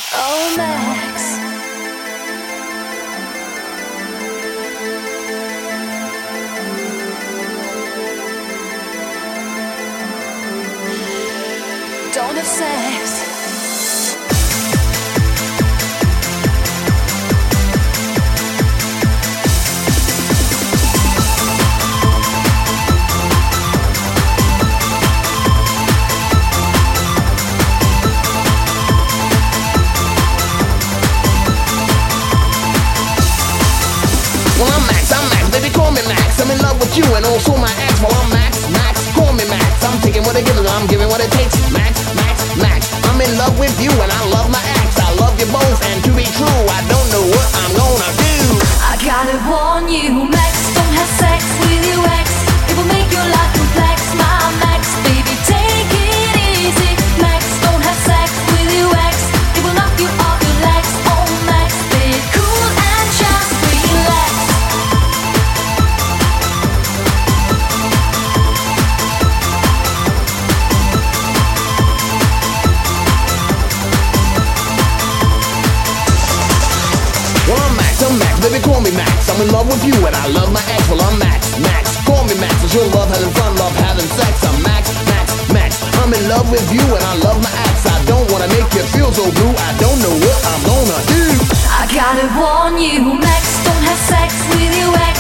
Oh, Max. Don't have sex. Well, I'm Max, baby, call me Max. I'm in love with you and also my ex. Well, I'm Max, call me Max. I'm taking what it gives, I'm giving what it takes. Max. I'm in love with you and I love my ex. I love you both, and to be true, I don't know what I'm gonna do. I gotta warn you, Max, don't have sex with your ex. It will make your life complex, my Max. Baby, take it easy. Max, don't have sex with your ex. It will knock you off your legs. Oh, Max, be cool and just relax. Well, I'm Max, baby, call me Max. I'm in love with you and I love my ex. Well, I'm Max, call me Max. It's your love having fun, love having sex. I'm Max. I'm in love with you and I love my ex. I don't wanna make you feel so blue. I don't know what I'm gonna do. I gotta warn you, Max, don't have sex with your ex.